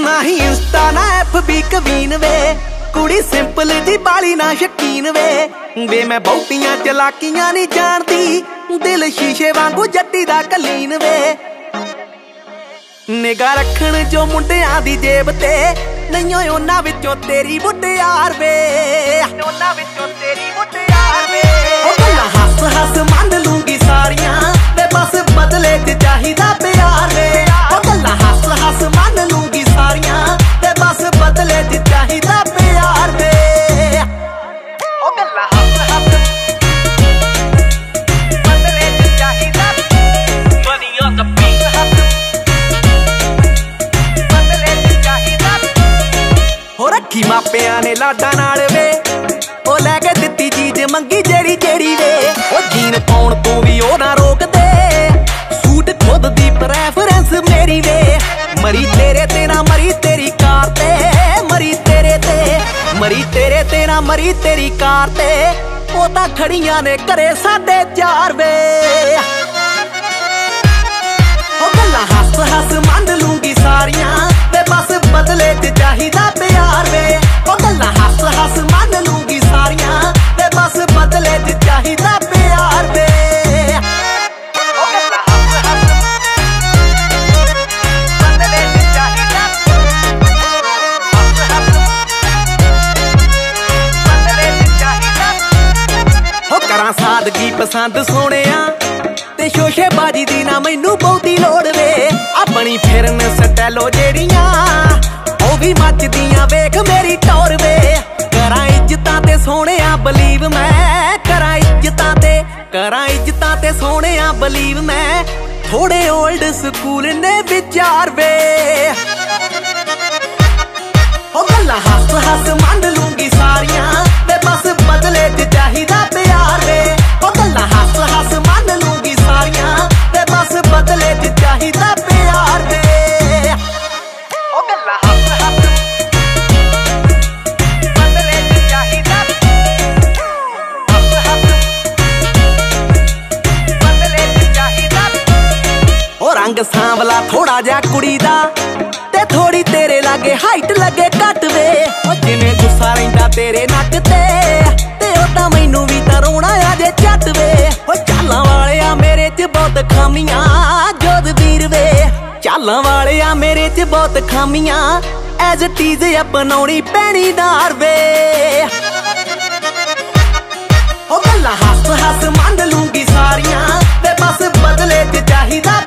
ਨਾ ਹੀ ਇੰਸਟਾ ਨਾ FB ਕਵੀਨ ਵੇ, ਕੁੜੀ ਸਿੰਪਲ ਦੀ ਬਾਲੀ ਨਾ ਸ਼ਕੀਨ ਵੇ। ਵੇ ਮੈਂ ਬਹੁਤੀਆਂ ਚਲਾਕੀਆਂ ਨਹੀਂ ਜਾਣਦੀ, ਦਿਲ ਸ਼ੀਸ਼ੇ ਵਾਂਗੂ ਜੱਟੀ ਦਾ ਕਲੀਨ ਵੇ। ਨਿਗਾ ਰੱਖਣ ਜੋ ਮੁੰਡਿਆਂ ਦੀ ਜੇਬ ਤੇ, ਨਹੀਂ ਓਏ ਉਹਨਾਂ ਵਿੱਚੋਂ ਤੇਰੀ ਮੁਟਿਆਰ ਵੇ, ਉਹਨਾਂ ਵਿੱਚੋਂ ਤੇਰੀ ਮੁਟਿਆਰ ਵੇ। ਉਹ ਗੱਲਾਂ ਹੱਸ ਹੱਸ ਮੰਨ ਲੂੰਗੀ ਸਾਰੀਆਂ ਵੇ, ਬਸ ਬਦਲੇ 'ਚ ਚਾਹੀਦਾ ਪਿਆਰ ਵੇ। ਉਹ ਗੱਲਾਂ ਹੱਸ ਹੱਸ ਮੰਨ ਲੂੰਗੀ ਸਾਰੀਆਂ ਤੇ ਬਸ ਬਦਲੇ 'ਚ ਚਾਹੀਦਾ ਪਿਆਰ ਵੇ। ਉਹ ਗੱਲਾਂ ਹੱਸ ਹੱਸ ਬਦਲੇ 'ਚ ਚਾਹੀਦਾ money on the beat, ਬਦਲੇ 'ਚ ਚਾਹੀਦਾ। ਹੋ ਰੱਖੀ ਮਾਪਿਆਂ ਨੇ ਲਾਡਾਂ ਨਾਲ ਵੇ, ਉਹ ਲੈ ਕੇ ਦਿੱਤੀ ਚੀਜ਼ ਮੰਗੀ ਜਿਹੜੀ ਜਿਹੜੀ ਵੇ। ਉਹ ਜੀਨ ਪਾਉਣ ਤੋਂ ਵੀ ਉਹ ਨਾ ਰੋਕਦੇ, ਸੂਟ ਖੁਦ ਦੀ ਪ੍ਰੈਫਰੈਂਸ ਮੇਰੀ ਵੇ। ਮਰੀ ਤੇਰੇ ਤੇ ਨਾ ਮਰੀ ਤੇਰੀ ਕਾਰ ਤੇ, ਮਰੀ ਤੇਰੇ ਤੇ, ਮਰੀ ਤੇਰੇ ਤੇ ਨਾ ਮਰੀ ਤੇਰੀ ਕਾਰ ਤੇ। ਉਹ ਤਾਂ ਖੜੀਆਂ ਨੇ ਘਰੇ 4:30 ਵੇ। ਉਹ ਗੱਲਾਂ ਹੱਸ ਹੱਸ ਮੰਨ ਲੂੰਗੀ ਸਾਰੀਆਂ ਵੇ, ਬਸ ਬਦਲੇ 'ਚ ਚਾਹੀਦਾ ਪਿਆਰ ਵੇ। ਉਹ ਗੱਲਾਂ ਹੱਸ ਹੱਸ ਮੰਨ ਲੂੰਗੀ ਸਾਰੀਆਂ ਵੇ, ਬਸ ਬਦਲੇ 'ਚ ਚਾਹੀਦਾ ਪਿਆਰ ਵੇ। ਉਹ ਗੱਲਾਂ ਹੱਸ ਹੱਸ ਬਦਲੇ 'ਚ ਚਾਹੀਦਾ, ਹੱਸ ਹੱਸ ਬਦਲੇ 'ਚ ਚਾਹੀਦਾ। ਉਹ ਕਰਾਂ ਸਾਦਗੀ ਪਸੰਦ ਸੋਹਣਿਆ ਤੇ ਸ਼ੋਸ਼ੇਬਾਜੀ ਦੀ ਨਾ ਮੈਨੂੰ ਬਹੁਤੀ ਲੋੜ ਵੇ। ਆਪਣੀ ਫਿਰਨ ਸਟੈਲੋ ਜਿਹੜੀਆਂ ਉਹ ਵੀ ਮੱਚਦੀਆਂ ਵੇਖ ਮੇਰੀ ਟੌਰ ਵੇ। ਕਰਾਂ ਇੱਜ਼ਤਾਂ ਤੇ ਸੋਹਣਿਆ ਬਲੀਵ ਮੈਂ, ਕਰਾਂ ਇੱਜ਼ਤਾਂ ਤੇ, ਕਰਾਂ ਇੱਜ਼ਤਾਂ ਤੇ ਸੋਹਣਿਆ ਬਲੀਵ ਮੈਂ। ਥੋੜੇ ਓਲਡ ਸਕੂਲ ਨੇ ਵਿਚਾਰ ਵੇ। ਉਹ ਗੱਲਾਂ ਹੱਸ ਹੱਸ ਮੰਨ ਲੂੰਗੀ ਸਾਰੀਆਂ ਵੇ, ਬਸ ਬਦਲੇ 'ਚ ਚਾਹੀਦਾ ਪਿਆਰ ਵੇ। ਉਹ ਗੱਲਾਂ ਹੱਸ ਹੱਸ ਮੰਨ ਲੂੰਗੀ ਸਾਰੀਆਂ ਵੇ, ਬਸ ਬਦਲੇ 'ਚ ਚਾਹੀਦਾ ਪਿਆਰ ਵੇ। ਉਹ ਗੱਲਾਂ ਹੱਸ ਹੱਸ ਬਦਲੇ 'ਚ ਚਾਹੀਦਾ, ਹੱਸ ਹੱਸ ਬਦਲੇ 'ਚ ਚਾਹੀਦਾ। ਉਹ ਰੰਗ ਸਾਂਵਲਾ ਥੋੜਾ ਜਿਹਾ ਕੁੜੀ ਦਾ, ਤੇ ਥੋੜੀ ਤੇਰੇ ਲਾਗੇ ਹਾਈਟ ਲੱਗੇ ਘੱਟ ਵੇ। ਉਹ ਜਿਵੇਂ ਗੁੱਸਾ ਰਹਿੰਦਾ ਤੇਰੇ ਨੱਕ ਤੇ ਉਦਾਂ ਮੈਨੂੰ ਵੀ ਤਾਂ ਰੋਣਾ ਆ ਜੇ ਝੱਟ ਵੇ। ਉਹ ਚਾਲਾਂ ਵਾਲਿਆ ਮੇਰੇ 'ਚ ਬਹੁਤ ਖਾਮੀਆਂ ਜੋਧਵੀਰ ਵੇ, ਚਾਲਾਂ ਵਾਲਿਆ ਮੇਰੇ 'ਚ ਬਹੁਤ ਖਾਮੀਆਂ। ਐਜ਼ ਟੀਜ਼ ਅਪਣਾਉਣੀ ਪੈਣੀ ਨਾਰ ਵੇ। ਉਹ ਗੱਲਾਂ ਹੱਸ ਹੱਸ ਮੰਨ ਲੂੰਗੀ ਸਾਰੀਆਂ ਵੇ, ਬਸ ਬਦਲੇ 'ਚ ਚਾਹੀਦਾ